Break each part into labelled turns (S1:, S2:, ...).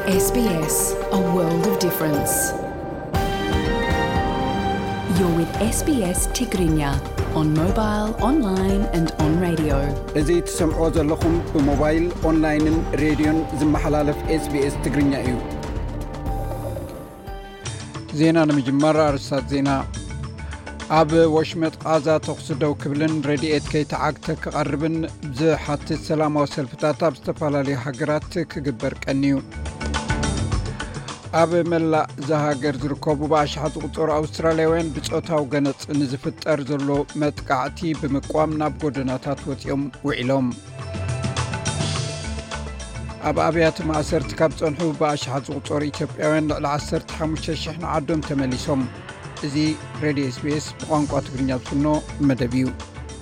S1: SBS, a world of difference. You're with SBS Tigrinya on mobile, online and on radio.
S2: እዚህ ትሰምዑ ዘለኹም ብሞባይል ኦንላይንን ሬድዮን ዝመሓላለፍ SBS ትግርኛ እዩ። ዜና ንምጅማር ኣርስታት ዜና ኣብ ወሽመጥ ጋዛ ተኩስ ደው ክብልን ረድኤት ከይተዓግተ ክቐርብን ዝሓትት ሰላማዊ ሰልፍታት ኣብ ዝተፈላለዩ ሃገራት ክግበር ቀኒዩ። ኣብ መላእ ዝሃገር ዝርከቡ ብኣሽሓት ዝቁጠሩ ኣውስትራልያውያን ብፆታዊ ገነፅ ንዝፍጠር ዘሎ መጥቃዕቲ ብምቋም ናብ ጎደናታት ወፂኦም ውዒሎም። ኣብ ኣብያተ ማእሰርቲ ካብ ፀንሑ ብኣሽሓት ዝቁጠሩ ኢትዮጵያውያን ልዕሊ 15,000 ንዓዶም ተመሊሶም። እዚ ሬድዮ SBS ብቋንቋ ትግርኛ ዝፍኖ መደብ እዩ።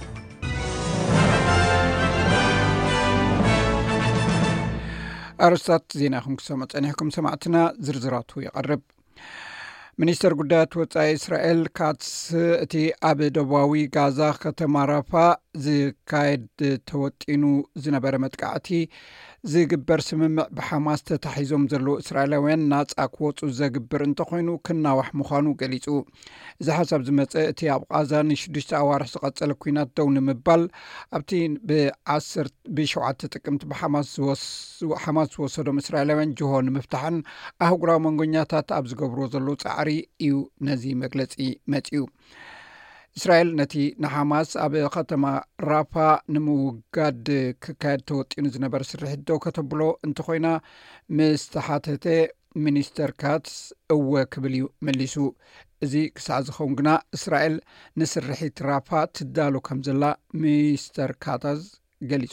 S2: ኣርስታት ዜናኹም ክሰምዑ ፀኒሕኩም ሰማዕትና ዝርዝራቱ ይቐርብ። ሚኒስተር ጉዳያት ወፃኢ እስራኤል ካትስ እቲ ኣብ ደቡባዊ ጋዛ ከተማ ራፋ ዝካየድ ተወጢኑ ዝነበረ መጥቃዕቲ ዝግበር ስምምዕ ብሓማስ ተታሒዞም ዘለዉ እስራኤላውያን ናፃ ክወፁ ዘግብር እንተኮይኑ ክናዋሕ ምዃኑ ገሊጹ። እዚ ሓሳብ ዝመፀ እቲ ኣብ ጋዛ ን6 ኣዋርሕ ዝቐፀለ ኩናት ደው ንምባል ኣብቲ ብ7 ጥቅምቲ ብሓማስ ዝወሰዶም እስራኤላውያን ጅሆ ንምፍታሕን ኣህጉራዊ መንጎኛታት ኣብ ዝገብሮ ዘለዉ ፃዕሪ እዩ ነዚ መግለፂ መፅኡ። እስራኤል ነቲ ንሓማስ ኣብ ከተማ ራፋ ንምውጋድ ክካየድ ተወጢኑ ዝነበረ ስርሒት ደው ከተብሎ እንተኮይና ምስ ተሓተተ ሚኒስተር ካትስ እወ ክብል እዩ መሊሱ። እዚ ክሳዕ ዝኸውን ግና እስራኤል ንስርሒት ራፋ ትዳሎ ከም ዘላ ሚኒስተር ካትስ ገሊጹ።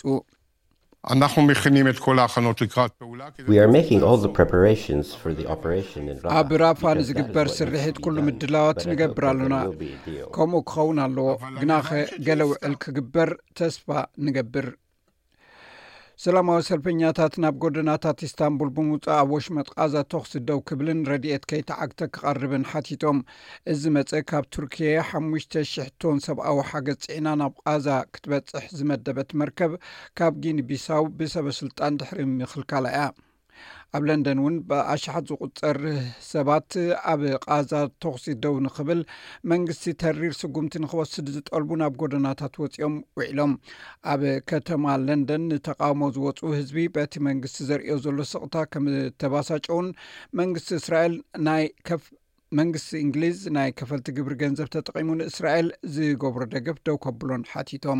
S3: We are making all the preparations for the operation in Rafah.
S2: ኣብ ራፋ ንዝግበር ስርሒት ኩሉ ምድላዋት ንገብር ኣለና። ከምኡ ክኸውን ኣለዎ ግናኸ ገለ ውዕል ክግበር ተስፋ ንገብር። ሰላማዊ ሰልፈኛታት ናብ ጎደናታት ኢስታንቡል ብምውፃእ ኣብ ወሽመጥ ጋዛ ተኩስ ደው ክብልን ረድኤት ከይተዓግተ ክቐርብን ሓቲቶም። እዚ መፀ ካብ ቱርኪያ 5,000 ቶን ሰብኣዊ ሓገዝ ፅዒና ናብ ጋዛ ክትበፅሕ ዝመደበት መርከብ ካብ ጊኒ ቢሳው ብሰበስልጣን ድሕሪ ምክልካላ እያ። ኣብ ለንደን እውን ብኣሽሓት ዝቁፀር ሰባት ኣብ ጋዛ ተኩሲ ደው ንክብል መንግስቲ ተሪር ስጉምቲ ንክወስድ ዝጠልቡ ናብ ጎደናታት ወፂኦም ውዒሎም። ኣብ ከተማ ለንደን ንተቃውሞ ዝወፁ ህዝቢ በቲ መንግስቲ ዘርእዮ ዘሎ ስቕታ ከም ተባሳጨውን መንግስቲ እስራኤል መንግስቲ እንግሊዝ ናይ ከፈልቲ ግብሪ ገንዘብ ተጠቂሙ ንእስራኤል ዝገብሮ ደገፍ ደው ከብሎን ሓቲቶም።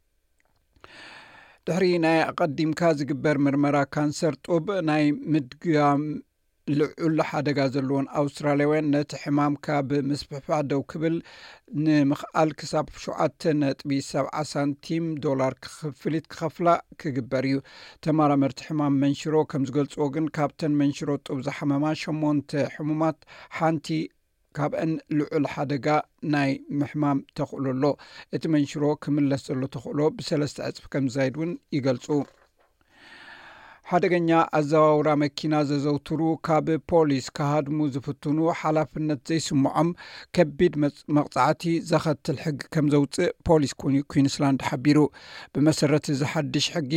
S2: ድሕሪ ናይ ኣቀዲምካ ዝግበር ምርመራ ካንሰር ጡብ ናይ ምድጋም ልዑል ሓደጋ ዘለዎን ኣውስትራልያውያን ነቲ ሕማምካ ብምስፍሕፋሕ ደው ክብል ንምኽኣል ክሳብ 7.70 ሳንቲም ዶላር ክፍሊት ክኸፍላ ክግበር እዩ። ተመራመርቲ ሕማም መንሽሮ ከም ዝገልፅዎ ግን ካብተን መንሽሮ ጡብ ዝሓመማ 8 ሕሙማት ሓንቲ ካብአን ልዑል ሓደጋ ናይ ምሕማም ተኽእሎ ኣሎ። እቲ መንሽሮ ክምለስ ዘሎ ተኽእሎ ብ3 እጥፍ ከም ዝዛይድ እውን ይገልጹ። ሓደገኛ ኣዘዋውራ መኪና ዘዘውትሩ ካብ ፖሊስ ካሃድሙ ዝፍትኑ ሓላፍነት ዘይስምዖም ከቢድ መቕፃዕቲ ዘኸትል ሕጊ ከም ዘውፅእ ፖሊስ ኩዊንስላንድ ሓቢሩ። ብመሰረት እዚ ሓድሽ ሕጊ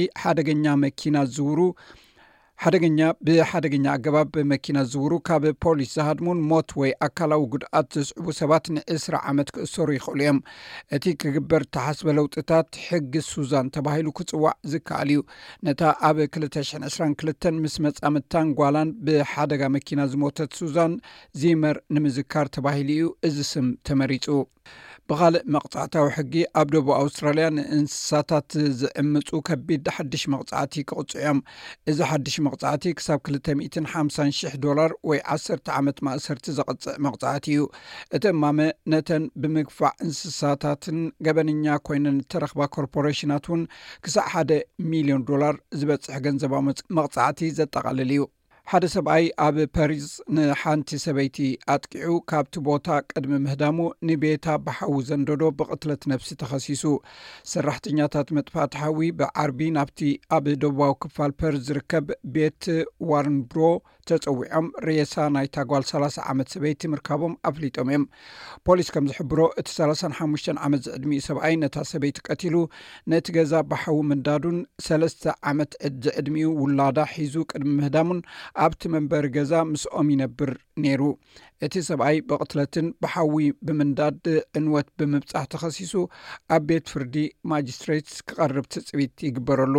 S2: ብሓደገኛ ኣገባብ መኪና ዝውሩ ካብ ፖሊስ ዝሃድሙን ሞት ወይ ኣካላዊ ጉድኣት ዘስዕቡ ሰባት ን20 ዓመት ክእሰሩ ይኽእሉ እዮም። እቲ ክግበር ተሓስበ ለውጥታት ሕጊ ሱዛን ተባሂሉ ክፅዋዕ ዝከኣል እዩ። ነታ ኣብ 2022 ምስ መፃምታን ጓላን ብሓደጋ መኪና ዝሞተት ሱዛን ዚመር ንምዝካር ተባሂሉ እዩ እዚ ስም ተመሪፁ። ብኻልእ መቕፃዕታዊ ሕጊ ኣብ ደቡብ ኣውስትራልያ ንእንስሳታት ዝዕምፁ ከቢድ ሓድሽ መቕፃዕቲ ክቕፅዑ እዮም። እዚ ሓድሽ መቕፃዕቲ ክሳብ $250,000 ወይ 10 ዓመት ማእሰርቲ ዘቕፅዕ መቕፃዕቲ እዩ። እቲ እማመ ነተን ብምግፋዕ እንስሳታትን ገበነኛ ኮይነን ተረኽባ ኮርፖሬሽናት እውን ክሳብ $1 ሚልዮን ዝበፅሕ ገንዘባዊ መቕፃዕቲ ዘጠቓልል እዩ። ሓደ ሰብኣይ ኣብ ፓሪስ ንሓንቲ ሰበይቲ ኣጥቂዑ ካብቲ ቦታ ቅድሚ ምህዳሙ ንቤታ ብሓዊ ዘንደዶ ብቕትለት ነፍሲ ተኸሲሱ። ሰራሕተኛታት መጥፋእቲ ሓዊ ብዓርቢ ናብቲ ኣብ ደቡባዊ ክፋል ፓሪስ ዝርከብ ቤት ዋርንብሮ ተጸዊዖም ሬሳ ናይ ታጓል 30 ዓመት ሰበይቲ ምርካቦም ኣፍሊጦም እዮም ፖሊስ ከም ዝሕብሮ እቲ 35 ዓመት ዝዕድሚኡ ሰብኣይ ነታ ሰበይቲ ቀቲሉ ነቲ ገዛ ባሓዊ ምንዳዱን 3 ዓመት ዕድሚኡ ውላዳ ሒዙ ቅድሚ ምህዳሙን ኣብቲ መንበሪ ገዛ ምስኦም ይነብር ነይሩ እቲ ሰብኣይ ብቕትለትን ባሓዊ ብምንዳድ ዕንወት ብምብጻሕ ተኸሲሱ ኣብ ቤት ፍርዲ ማጅስትሬት ክቐርብ ትጽቢት ይግበረሉ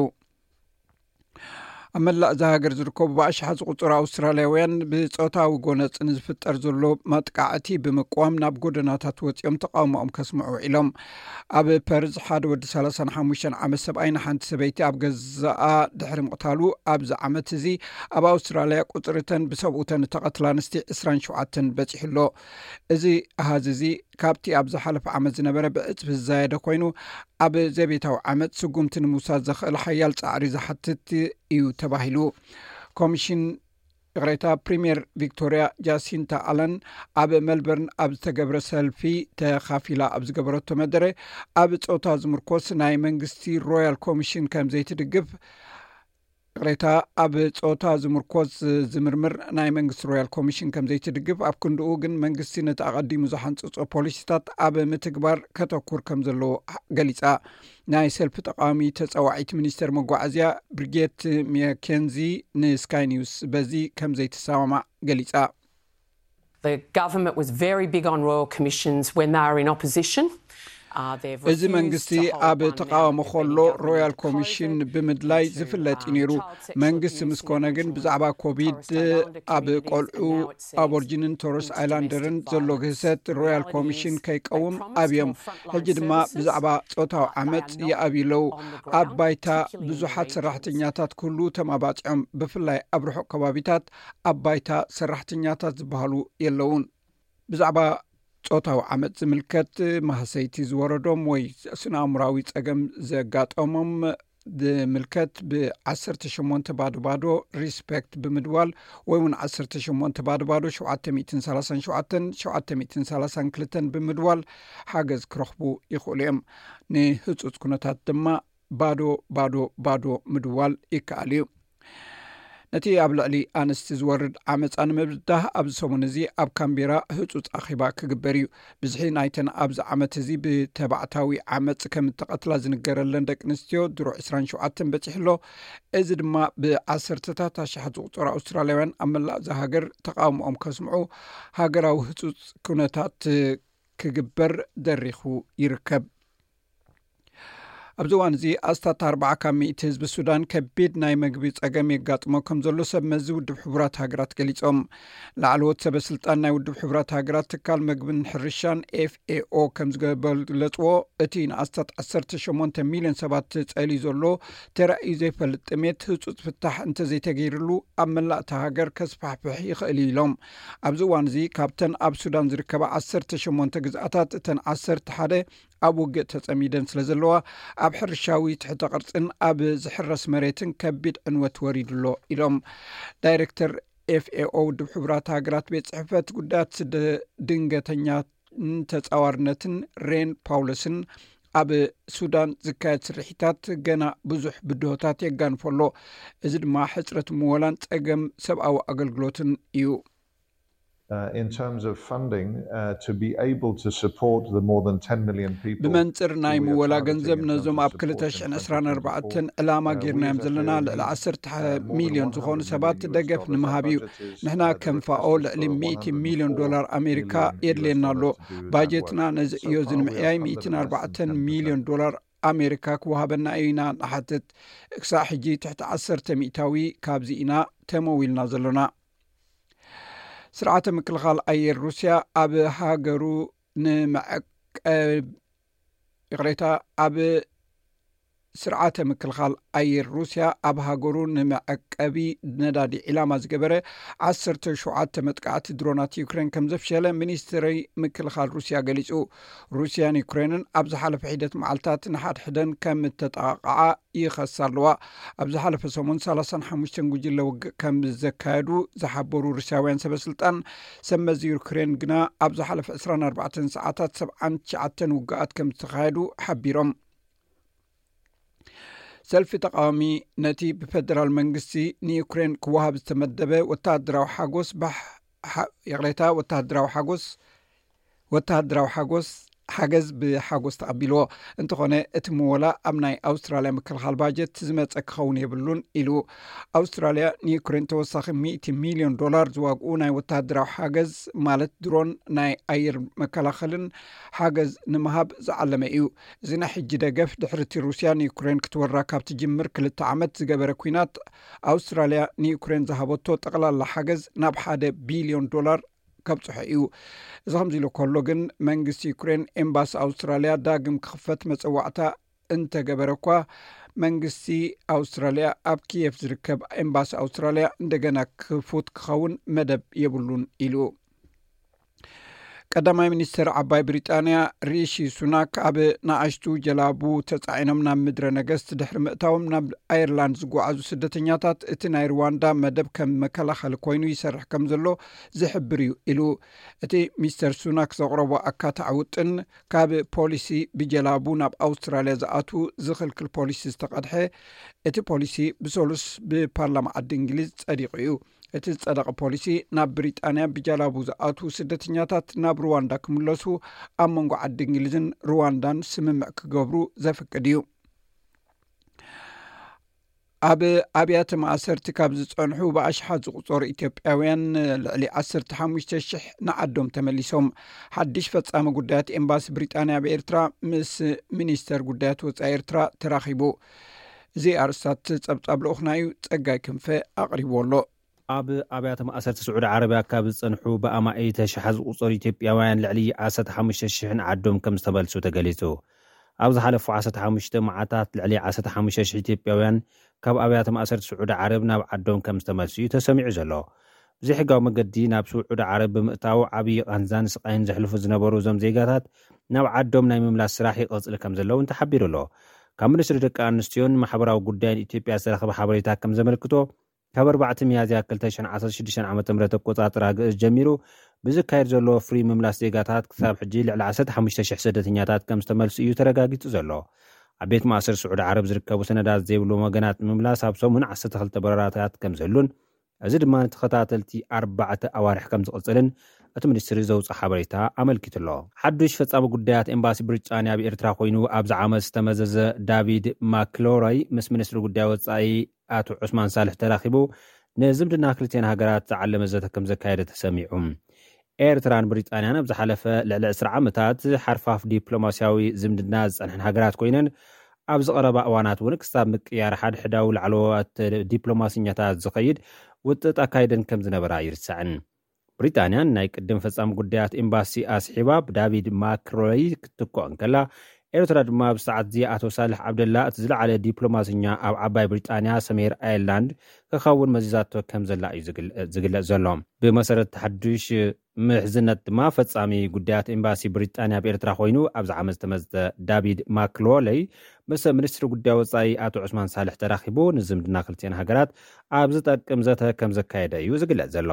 S2: ኣብ መላእ ሃገር ዝርከቡ ብኣሽሓት ዝቁፅሩ ኣውስትራልያውያን ብፆታዊ ጎነፅን ዝፍጠር ዘሎ መጥቃዕቲ ብምቋም ናብ ጎደናታት ወፂኦም ተቃውሞኦም ከስምዑ ኢሎም ኣብ ፐርዝ ሓደ ወዲ 35 ዓመት ሰብኣይ ንሓንቲ ሰበይቲ ኣብ ገዛኣ ድሕሪ ምቕታሉ ኣብዚ ዓመት እዚ ኣብ ኣውስትራልያ ቁፅርተን ብሰብኡተን ተቐትላ ኣንስቲ 27 በፂሕሎ እዚ ኣሃዚ እዚ ካብቲ ኣብ ዝሓለፈ ዓመት ዝነበረ ብእፅፊ ዝዛየደ ኮይኑ ኣብ ዘቤታዊ ዓመት ስጉምቲ ንምውሳድ ዘኽእል ሓያል ፃዕሪ ዝሓትት እዩ ተባሂሉ ኮሚሽን ቅሬታ ፕሪምየር ቪክቶሪያ ጃሲንታ ኣለን ኣብ ሜልበርን ኣብ ዝተገብረ ሰልፊ ተኻፊላ ኣብ ዝገበረቶ መደረ ኣብ ፆታ ዝምርኮስ ናይ መንግስቲ ሮያል ኮሚሽን ከም ዘይትድግፍ ቅሬታ ኣብ ፆታ ዝምርኮስ ዝምርምር ናይ መንግስቲ ሮያል ኮሚሽን ከም ዘይትድግፍ ኣብ ክንድኡ ግን መንግስቲ ነቲ ኣቐዲሙ ዝሓንፅፆ ፖሊሲታት ኣብ ምትግባር ከተኩር ከም ዘለዎ ገሊፃ ናይ ሰልፊ ተቃዋሚ ተፀዋዒት ሚኒስተር መጓዓዝያ ብሪጌት ሜኬንዚ ንስካይ ኒውስ በዚ ከም ዘይተሰማማዕ ገሊፃ
S4: The government was very big on royal commissions when they were in opposition.
S2: እዚ መንግስቲ ኣብ ተቃዋሞ ከሎ ሮያል ኮሚሽን ብምድላይ ዝፍለጥ ነይሩ መንግስቲ ምስኮነ ግን ብዛዕባ ኮቪድ ኣብ ቆልዑ ኣቦርጂንን ቶረስ ኣይላንደርን ዘሎ ግህሰት ሮያል ኮሚሽን ከይቀውም ኣብዮም ሕጂ ድማ ብዛዕባ ፆታዊ ዓመፅ ይኣብለው ኣብ ባይታ ብዙሓት ሰራሕተኛታት ኩሉ ተማባፅዖም ብፍላይ ኣብ ርሑቕ ከባቢታት ኣብ ባይታ ሰራሕተኛታት ዝበሃሉ የለውን ብዛዕባ ፆታዊ ዓመፅ ዝምልከት ማህሰይቲ ዝወረዶም ወይ ስነኣእምራዊ ፀገም ዘጋጠሞም ዝምልከት ብ18 ባዶ ሪስፔክት ብምድዋል ወይ እውን 18 ባዶ 737 732 ብምድዋል ሓገዝ ክረኽቡ ይኽእሉ እዮም ንህፁፅ ኩነታት ድማ ባዶ ምድዋል ይከኣል እዩ ነቲ ኣብ ልዕሊ ኣንስቲ ዝወርድ ዓመፃ ንምብዳህ ኣብዚ ሰሙን እዚ ኣብ ካምቤራ ህፁፅ ኣኺባ ክግበር እዩ ብዝሒ ናይተን ኣብዚ ዓመት እዚ ብተባዕታዊ ዓመፅ ከም ተቐትላ ዝንገረለን ደቂ ኣንስትዮ ድሩዕ 27 በፂሕሎ እዚ ድማ ብዓሰርተታት ኣሽሓት ዝቁፅሩ ኣውስትራልያውያን ኣብ መላእ ሃገር ተቃውሞኦም ከስምዑ ሃገራዊ ህፁፅ ኩነታት ክግበር ደሪኹ ይርከብ ኣብዚ እዋን እዚ ኣስታት 40 ካብ 100 ህዝቢ ሱዳን ከቢድ ናይ መግቢ ፀገም የጋጥሞ ከም ዘሎ ሰብ መዚ ውድብ ሕቡራት ሃገራት ገሊፆም ላዕለዎት ሰበስልጣን ናይ ውድብ ሕቡራት ሃገራት ትካል መግብን ሕርሻን FAO ከም ዝገለፅዎ እቲ ንኣስታት 18 ሚልዮን ሰባት ፀሊ ዘሎ ተራእዩ ዘይፈልጥ ጥሜት ህፁፅ ፍታሕ እንተዘይተገይሩሉ ኣብ መላእቲ ሃገር ከስፋሕፍሕ ይኽእል ኢሎም ኣብዚ እዋን እዚ ካብተን ኣብ ሱዳን ዝርከባ 18 ግዝኣታት እተን 11 ኣብ ውግእ ተፀሚደን ስለ ዘለዋ ኣብ ሕርሻዊ ትሕተ ቅርፅን ኣብ ዝሕረስ መሬትን ከቢድ ዕንወት ወሪድሎ ኢሎም ዳይሬክተር FAO ውድብ ሕቡራት ሃገራት ቤት ፅሕፈት ጉዳያት ድንገተኛን ተፃዋርነትን ሬን ፓውለስን ኣብ ሱዳን ዝካየድ ስርሒታት ገና ብዙሕ ብድሆታት የጋንፈሎ እዚ ድማ ሕፅረት ምወላን ፀገም ሰብኣዊ ኣገልግሎትን እዩ
S5: in terms of funding to be able to support the more than 10 million people
S2: ብመንፅር ናይ ምወላ ገንዘብ ነዞም ኣብ 2024 ዕላማ ጌርናዮም ዘለና ልዕሊ 10 ሚልዮን ዝኾኑ ሰባት ደገፍ ንምሃብ እዩ ንሕና ከም ፋኦ ልዕሊ $100 ሚልዮን ኣሜሪካ የድልየና ኣሎ ባጀትና ነዚ እዮ ዝንምዕያይ $104 ሚልዮን ኣሜሪካ ክወሃበና ኢና ንሓትት ክሳብ ሕጂ ትሕቲ 10 ሚእታዊ ካብዚ ኢና ተመዊልና ዘለና ስርዓተ ምክልኻል ኣየር ሩስያ ኣብ ሃገሩ ንመዐቀብ ኣብ ስርዓተ ምክልኻል ኣየር ሩስያ ኣብ ሃገሩ ንመዐቀቢ ነዳዲ ዕላማ ዝገበረ 17 መጥቃዕቲ ድሮናት ዩክሬን ከም ዘፍሸለ ሚኒስትሪ ምክልኻል ሩስያ ገሊጹ ሩስያን ዩክሬንን ኣብ ዝሓለፈ ሒደት መዓልትታት ንሓድሕደን ከም ተጠቃዓ ይኸሳ ኣለዋ ኣብ ዝሓለፈ ሰሙን 35 ጉጅለ ውግእ ከም ዘካየዱ ዝሓበሩ ሩስያውያን ሰበስልጣን ሰመዚ ዩክሬን ግና ኣብ ዝሓለፈ 24 ሰዓታት 79 ውግኣት ከም ዝተካየዱ ሓቢሮም ሰልፊ ተቃዋሚ ነቲ ብፌደራል መንግስቲ ንዩክሬን ክወሃብ ዝተመደበ ወታደራዊ ሓጎስ ሓገዝ ብሓጎስ ተቐቢልዎ እንተኾነ እቲ መወላ ኣብ ናይ ኣውስትራልያ ምክልኻል ባጀት ዝመፀ ክኸውን የብሉን ኢሉ ኣውስትራልያ ንዩክሬን ተወሳኺ $100 ሚልዮን ዝዋግኡ ናይ ወታደራዊ ሓገዝ ማለት ድሮን ናይ ኣየር መከላኸልን ሓገዝ ንምሃብ ዝዓለመ እዩ። እዚ ናይ ሕጂ ደገፍ ድሕርቲ ሩስያ ንዩክሬን ክትወራ ካብቲ ጅምር 2 ዓመት ዝገበረ ኩናት ኣውስትራልያ ንዩክሬን ዝሃበቶ ጠቕላላ ሓገዝ ናብ $1 ቢልዮን ከብፅሖ እዩ። እዚ ከምዚ ኢሉ ከሎ ግን መንግስቲ ዩክሬን ኤምባሲ ኣውስትራልያ ዳግም ክኽፈት መፀዋዕታ እንተገበረ እኳ መንግስቲ ኣውስትራልያ ኣብ ኪየፍ ዝርከብ ኤምባሲ ኣውስትራልያ እንደገና ክፉት ክኸውን መደብ የብሉን ኢሉ ቀዳማይ ሚኒስትር ዓባይ ብሪጣንያ ሪሺ ሱናክ ኣብ ናኣሽቱ ጀላቡ ተጻዒኖም ናብ ምድረ ነገስት ድሕሪ ምእታዎም ናብ ኣየርላንድ ዝጓዓዙ ስደተኛታት እቲ ናይ ሩዋንዳ መደብ ከም መከላኸሊ ኮይኑ ይሰርሕ ከም ዘሎ ዝሕብር እዩ ኢሉ እቲ ሚስተር ሱናክ ዘቕረቦ ኣካታዕ ውጥን ካብ ፖሊሲ ብጀላቡ ናብ ኣውስትራልያ ዝኣቱ ዝኽልክል ፖሊሲ ዝተቐድሐ እቲ ፖሊሲ ብሰሉስ ብፓርላማ ዓዲ እንግሊዝ ጸዲቑ እዩ። እቲ ዝጸደቐ ፖሊሲ ናብ ብሪጣንያ ብጀላቡ ዝኣቱ ስደተኛታት ናብ ሩዋንዳ ክምለሱ ኣብ መንጎ ዓዲ እንግሊዝን ሩዋንዳን ስምምዕ ክገብሩ ዘፍቅድ እዩ። ኣብ ኣብያተ ማእሰርቲ ካብ ዝጸንሑ ብኣሽሓት ዝቑጸሩ ኢትዮጵያውያን ልዕሊ 15,000 ንዓዶም ተመሊሶም ሓድሽ ፈጻሚ ጉዳያት ኤምባሲ ብሪጣንያ ብኤርትራ ምስ ሚኒስተር ጉዳያት ወጻኢ ኤርትራ ተራኺቡ። እዚ ኣርስታት ጸብጻብ ልኡኽናዩ ጸጋይ ክንፈ ኣቕሪብዎ ኣሎ።
S6: ኣብ ኣብያተ ማእሰርቲ ስዑድ ዓረብያ ካብ ዝጸንሑ ብኣማእይ ተሽሓት ዝቑጸሩ ኢትዮጵያውያን ልዕሊ 15,000 ንዓዶም ከም ዝተመልሱ ተገሊጹ። ኣብ ዝሓለፉ 15 መዓልታት ልዕሊ 15,000 ኢትዮጵያውያን ካብ ኣብያተ ማእሰርቲ ስዑድ ዓረብ ናብ ዓዶም ከም ዝተመልሱ እዩ ተሰሚዑ ዘሎ። ብዘይሕጋዊ መገዲ ናብ ስዑድ ዓረብ ብምእታው ዓብዪ ቃንዛን ስቃይን ዘሕልፉ ዝነበሩ እዞም ዜጋታት ናብ ዓዶም ናይ ምምላስ ስራሕ ይቕጽል ከም ዘለውን ተሓቢሩ ኣሎ። ካብ ሚኒስትሪ ደቂ ኣንስትዮን ማሕበራዊ ጉዳይን ኢትዮጵያ ዝተረኸበ ሓበሬታ ከም ዘመልክቶ ካብ 4 ሚያዝያ 2016 ዓ.ም ኣቆጻጽራ ግእዝ ጀሚሩ ብዝካየድ ዘሎ ፍሪ ምምላስ ዜጋታት ክሳብ ሕጂ ልዕሊ 15,000 ስደተኛታት ከም ዝተመልሱ እዩ ተረጋጊጹ ዘሎ። ኣብ ቤት ማእሰር ስዑድ ዓረብ ዝርከቡ ሰነዳት ዘይብሎም ወገናት ምምላስ ኣብ ሰሙን 12 በረራታት ከም ዘሉን እዚ ድማ ተኸታተልቲ 4 ኣዋርሕ ከም ዝቕጽልን እቲ ሚኒስትሪ ዘውፅእ ሓበሬታ ኣመልኪቱ ኣሎ። ሓዱሽ ፈጻሚ ጉዳያት ኤምባሲ ብሪጣንያ ብኤርትራ ኮይኑ ኣብዚ ዓመት ዝተመዘዘ ዳቪድ ማክሎሮይ ምስ ሚኒስትሪ ጉዳይ ወጻኢ ኣቶ ዑስማን ሳልሕ ተራኺቡ ንዝምድና ክልቴን ሃገራት ዝዓለመ ዘተ ከም ዘካየደ ተሰሚዑ። ኤርትራን ብሪጣንያን ኣብ ዝሓለፈ ልዕሊ 20 ዓመታት ሓርፋፍ ዲፕሎማስያዊ ዝምድና ዝጸንሐን ሃገራት ኮይነን ኣብ ዝቐረባ እዋናት እውን ክሳብ ምቅያር ሓድሕዳዊ ላዕለዎት ዲፕሎማስኛታት ዝኸይድ ውጥጥ ኣካይደን ከም ዝነበራ ይርስዕን። ብሪጣንያን ናይ ቅድም ፈጻሚ ጉዳያት ኤምባሲ ኣስሒባ ብዳቪድ ማክሮይ ክትኮን ከላ ኤርትራ ድማ ብሰዓት እዚ ኣቶ ሳልሕ ዓብደላ እቲ ዝለዓለ ዲፕሎማስኛ ኣብ ዓባይ ብሪጣንያ ሰሜር ኣየርላንድ ክኸውን መዚዛቶ ከም ዘላ እዩ ዝግለጽ ዘሎ። ብመሰረት ሓዱሽ ምሕዝነት ድማ ፈጻሚ ጉዳያት ኤምባሲ ብሪጣንያ ብኤርትራ ኮይኑ ኣብዚ ዓመት ዝተመዝተ ዳቪድ ማክሎለይ ምስ ሚኒስትሪ ጉዳይ ወጻኢ ኣቶ ዑስማን ሳልሕ ተራኺቡ ንዝምድና ክልቴን ሃገራት ኣብ ዝጠቅም ዘተ ከም ዘካየደ እዩ ዝግለጽ ዘሎ።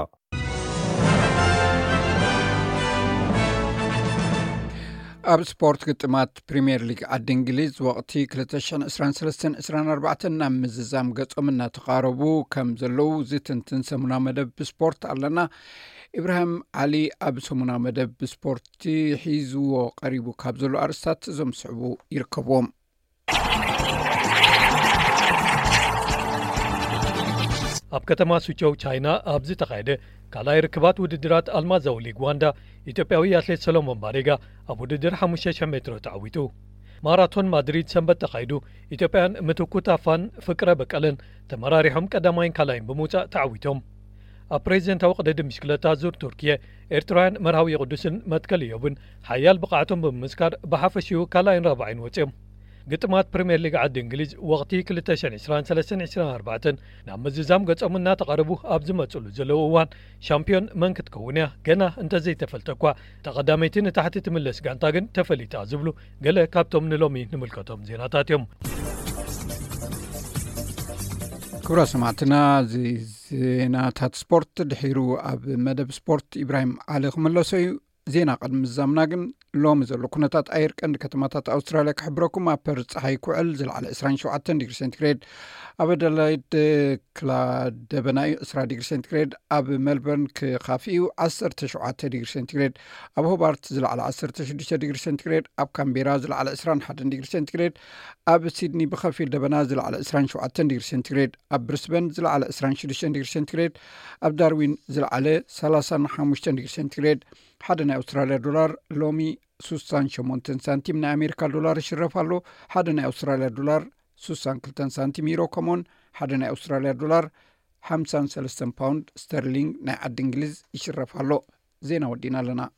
S2: ኣብ ስፖርት ግጥማት ፕሪምየር ሊግ ዓዲ እንግሊዝ ወቅቲ 2023-24 ናብ ምዝዛም ገጾም እናተቃረቡ ከም ዘለው ዝትንትን ሰሙና መደብ ብስፖርት ኣለና። ኢብራሂም ዓሊ ኣብ ሰሙና መደብ ብስፖርት ሒዝዎ ቀሪቡ ካብ ዘሎ ኣርስታት እዞም ስዕቡ ይርከብዎም።
S7: ኣብ ከተማ ሱቾው ቻይና ኣብዚ ተኻይደ ካልኣይ ርክባት ውድድራት ኣልማዛዊ ሊግ ዋንዳ ኢትዮጵያዊ ኣትሌት ሰሎሞን ባሬጋ ኣብ ውድድር 5,000 ሜትሮ ተዓዊቱ። ማራቶን ማድሪድ ሰንበት ተኻይዱ ኢትዮጵያን ምትኩ ታፋን ፍቅረ በቀለን ተመራሪሖም ቀዳማይን ካልኣይን ብምውፃእ ተዓዊቶም። ኣብ ፕሬዚደንታዊ ቅደዲ ምሽክለታ ዙር ቱርኪየ ኤርትራውያን መርሃዊ ቅዱስን መትከል ኢዮብን ሓያል ብቕዓቶም ብምምስካር ብሓፈሽኡ ካልኣይን ራብዓይን ወፂኦም። ግጥማት ፕሪምየር ሊግ ዓዲ እንግሊዝ ወቅቲ 2023-24 ናብ ምዝዛም ገጾም እናተቐረቡ ኣብ ዝመጽሉ ዘለዉ እዋን ሻምፒዮን መን ክትከውን እያ ገና እንተዘይተፈልጠ እኳ ተቐዳመይቲ ንታሕቲ ትምለስ ጋንታ ግን ተፈሊጣ ዝብሉ ገለ ካብቶም ንሎሚ ንምልከቶም ዜናታት እዮም።
S2: ክብራ ሰማዕትና ዜናታት ስፖርት ድሒሩ ኣብ መደብ ስፖርት ኢብራሂም ዓሊ ክመለሶ እዩ። ዜና ቀድሚ ምዛምና ግን ሎሚ ዘሎ ኩነታት ኣየር ቀንዲ ከተማታት ኣውስትራልያ ክሕብረኩም ኣብ ፐርዝ ፀሓይ ኩዕል ዝለዓለ 27 ዲግሪ ሴንቲግሬድ ኣብ ኣደላይድ ክላደበናዩ 20 ዲግሪ ሴንቲግሬድ ኣብ ሜልበርን ክኻፊኡ 17 ዲግሪ ሴንቲግሬድ ኣብ ሆባርት ዝለዓለ 16 ዲግሪ ሴንቲግሬድ ኣብ ካምቤራ ዝለዓለ 21 ዲግሪ ሴንቲግሬድ ኣብ ሲድኒ ብኸፊል ደበና ዝለዓለ 27 ዲግሪ ሴንቲግሬድ ኣብ ብሪስበን ዝለዓለ 26 ዲግሪ ሴንቲግሬድ ኣብ ዳርዊን ዝለዓለ 35 ዲግሪ ሴንቲግሬድ ሓደ ናይ ኣውስትራልያ ዶላር ሎሚ 68 ሳንቲም ናይ ኣሜሪካ ዶላር ይሽረፍ ኣሎ ሓደ ናይ ኣውስትራልያ ዶላር 62 ሳንቲም ዩሮ ኮሞን ሓደ ናይ ኣውስትራልያ ዶላር 53 ፓውንድ ስተርሊንግ ናይ ዓዲ እንግሊዝ ይሽረፍ ኣሎ ዜና ወዲና ኣለና